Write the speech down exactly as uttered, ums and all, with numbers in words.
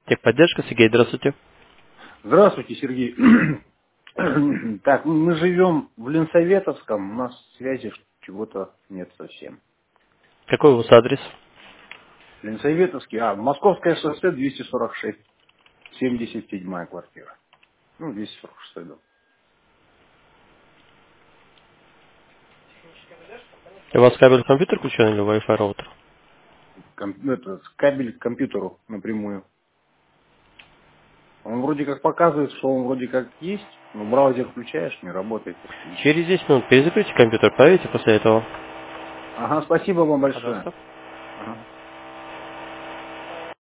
Техподдержка, Сергей, здравствуйте. Здравствуйте, Сергей. Так, мы живем в Ленсоветовском, у нас связи чего-то нет совсем. Какой у вас адрес? Ленсоветовский, а, Московское шоссе двести сорок шесть, семьдесят седьмая квартира. Ну, двести сорок шесть, дом. У вас кабель в компьютер включен или Wi-Fi роутер? Ком- это, кабель к компьютеру напрямую. Он вроде как показывает, что он вроде как есть, но браузер включаешь, не работает почти ничего. Через десять минут перезакройте компьютер, проверьте после этого. Ага, спасибо вам большое. Пожалуйста. Ага.